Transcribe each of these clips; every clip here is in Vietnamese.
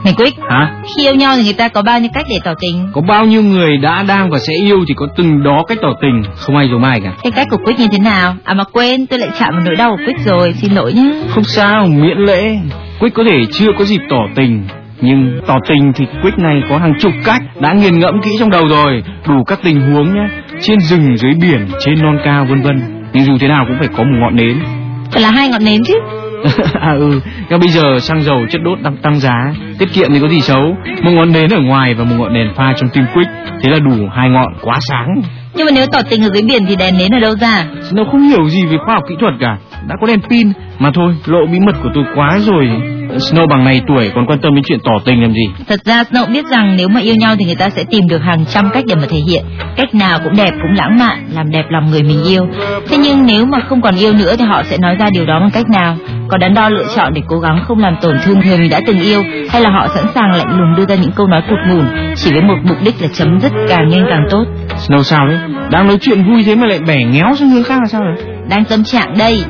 Này Quyết, hả? Khi yêu nhau thì người ta có bao nhiêu cách để tỏ tình? Có bao nhiêu người đã, đang và sẽ yêu thì có từng đó cách tỏ tình, không ai giống ai cả. Cái cách của Quyết như thế nào? À mà quên, tôi lại chạm vào nỗi đau của Quyết rồi, xin lỗi nhé. Không sao, miễn lễ. Quyết có thể chưa có dịp tỏ tình, nhưng tỏ tình thì Quyết này có hàng chục cách, đã nghiền ngẫm kỹ trong đầu rồi, đủ các tình huống nhé. Trên rừng, dưới biển, trên non cao vân vân. Nhưng dù thế nào cũng phải có một ngọn nến. Thật là 2 ngọn nến chứ. Nhưng bây giờ xăng dầu chất đốt đang tăng giá, tiết kiệm thì có gì xấu. Một ngọn nến ở ngoài và một ngọn đèn pha trong tim Quyết, thế là đủ 2 ngọn quá sáng. Nhưng mà nếu tỏ tình ở dưới biển thì đèn nến ở đâu ra? Nó không hiểu gì về khoa học kỹ thuật cả, đã có đèn pin. Mà thôi, lộ bí mật của tôi quá rồi. Snow bằng này tuổi còn quan tâm đến chuyện tỏ tình làm gì. Thật ra Snow biết rằng nếu mà yêu nhau thì người ta sẽ tìm được hàng trăm cách để mà thể hiện. Cách nào cũng đẹp, cũng lãng mạn, làm đẹp lòng người mình yêu. Thế nhưng nếu mà không còn yêu nữa thì họ sẽ nói ra điều đó bằng cách nào? Có đắn đo lựa chọn để cố gắng không làm tổn thương người mình đã từng yêu, hay là họ sẵn sàng lạnh lùng đưa ra những câu nói cụt ngủn chỉ với một mục đích là chấm dứt càng nhanh càng tốt? Snow sao đấy? Đang nói chuyện vui thế mà lại bẻ nghéo sang hướng khác là sao đấy? Đang tâm trạng đây.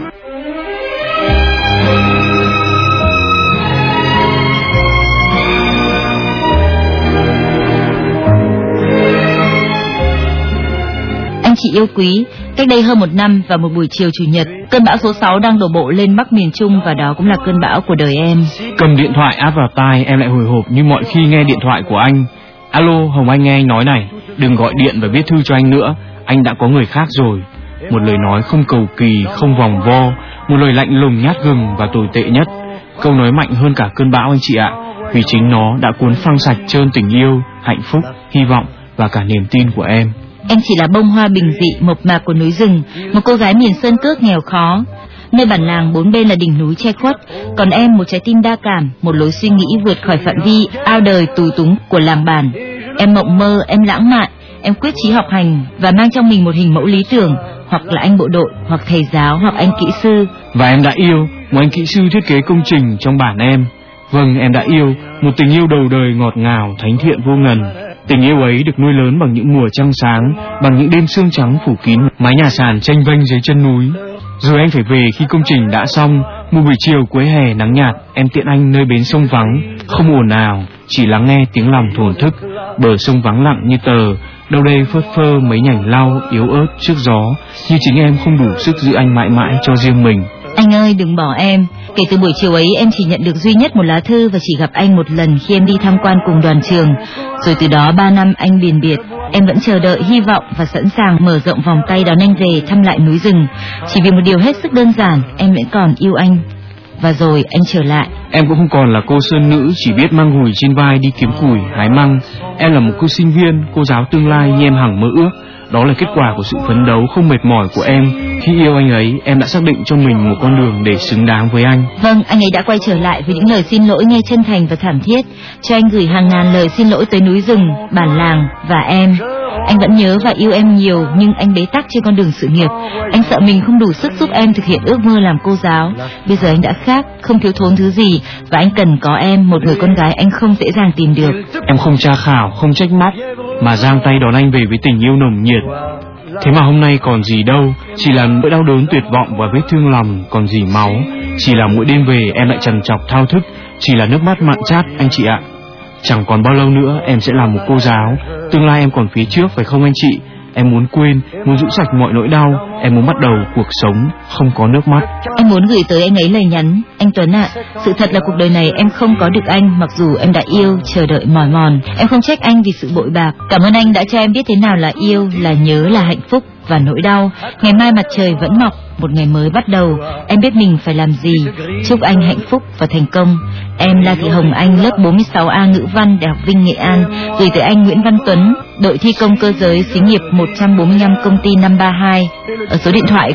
Anh chị yêu quý, cách đây hơn 1 năm vào một buổi chiều chủ nhật, cơn bão số 6 đang đổ bộ lên Bắc miền Trung và đó cũng là cơn bão của đời em. Cầm điện thoại áp vào tai, em lại hồi hộp như mọi khi nghe điện thoại của anh. Alo, Hồng Anh nghe anh nói này, đừng gọi điện và viết thư cho anh nữa, anh đã có người khác rồi. Một lời nói không cầu kỳ, không vòng vo, một lời lạnh lùng nhát gừng và tồi tệ nhất. Câu nói mạnh hơn cả cơn bão anh chị ạ, vì chính nó đã cuốn phăng sạch trơn tình yêu, hạnh phúc, hy vọng và cả niềm tin của em. Em chỉ là bông hoa bình dị mộc mạc của núi rừng, một cô gái miền sơn cước nghèo khó. Nơi bản làng 4 bên là đỉnh núi che khuất, còn em một trái tim đa cảm, một lối suy nghĩ vượt khỏi phạm vi ao đời tù túng của làng bản. Em mộng mơ, em lãng mạn, em quyết chí học hành và mang trong mình một hình mẫu lý tưởng, hoặc là anh bộ đội, hoặc thầy giáo, hoặc anh kỹ sư. Và em đã yêu một anh kỹ sư thiết kế công trình trong bản em. Vâng, em đã yêu một tình yêu đầu đời ngọt ngào, thánh thiện vô ngần. Tình yêu ấy được nuôi lớn bằng những mùa trăng sáng, bằng những đêm sương trắng phủ kín mái nhà sàn chênh vênh dưới chân núi. Rồi anh phải về khi công trình đã xong. Một buổi chiều cuối hè nắng nhạt, em tiện anh nơi bến sông vắng, không ồn ào, chỉ lắng nghe tiếng lòng thổn thức. Bờ sông vắng lặng như tờ, đâu đây phớt phơ mấy nhành lau yếu ớt trước gió, như chính em không đủ sức giữ anh mãi mãi cho riêng mình. Anh ơi đừng bỏ em. Kể từ buổi chiều ấy em chỉ nhận được duy nhất một lá thư và chỉ gặp anh một lần khi em đi tham quan cùng đoàn trường. Rồi từ đó 3 năm anh biệt biệt, em vẫn chờ đợi, hy vọng và sẵn sàng mở rộng vòng tay đón anh về thăm lại núi rừng. Chỉ vì một điều hết sức đơn giản, em vẫn còn yêu anh. Và rồi anh trở lại. Em cũng không còn là cô sơn nữ chỉ biết mang gùi trên vai đi kiếm củi, hái măng. Em là một cô sinh viên, cô giáo tương lai như em hằng mơ ước. Đó là kết quả của sự phấn đấu không mệt mỏi của em. Khi yêu anh ấy, em đã xác định cho mình một con đường để xứng đáng với anh. Vâng, anh ấy đã quay trở lại với những lời xin lỗi nghe chân thành và thảm thiết. Cho anh gửi hàng ngàn lời xin lỗi tới núi rừng, bản làng và em. Anh vẫn nhớ và yêu em nhiều, nhưng anh bế tắc trên con đường sự nghiệp. Anh sợ mình không đủ sức giúp em thực hiện ước mơ làm cô giáo. Bây giờ anh đã khác, không thiếu thốn thứ gì, và anh cần có em, một người con gái anh không dễ dàng tìm được. Em không tra khảo, không trách móc, mà giang tay đón anh về với tình yêu nồng nhiệt. Thế mà hôm nay còn gì đâu, chỉ là nỗi đau đớn tuyệt vọng và vết thương lòng, còn gì máu. Chỉ là mỗi đêm về em lại trằn trọc thao thức, chỉ là nước mắt mặn chát anh chị ạ. Chẳng còn bao lâu nữa em sẽ là một cô giáo. Tương lai em còn phía trước phải không anh chị? Em muốn quên, muốn rũ sạch mọi nỗi đau. Em muốn bắt đầu cuộc sống không có nước mắt. Em muốn gửi tới anh ấy lời nhắn: anh Tuấn ạ, sự thật là cuộc đời này em không có được anh, mặc dù em đã yêu, chờ đợi mỏi mòn. Em không trách anh vì sự bội bạc. Cảm ơn anh đã cho em biết thế nào là yêu, là nhớ, là hạnh phúc và nỗi đau. Ngày mai mặt trời vẫn mọc, một ngày mới bắt đầu. Em biết mình phải làm gì. Chúc anh hạnh phúc và thành công. Em La Thị Hồng Anh, lớp 46A Ngữ văn, Đại học Vinh, Nghệ An, gửi tới anh Nguyễn Văn Tuấn, đội thi công cơ giới, xí nghiệp 145, công ty 532, ở số điện thoại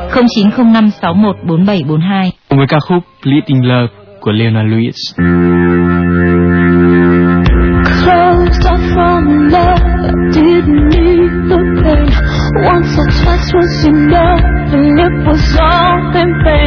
0905614742. Cùng với ca khúc Bleed in Love của Leona Lewis. Close off from love, I didn't need the pain. Once or twice was enough, and it was all in vain.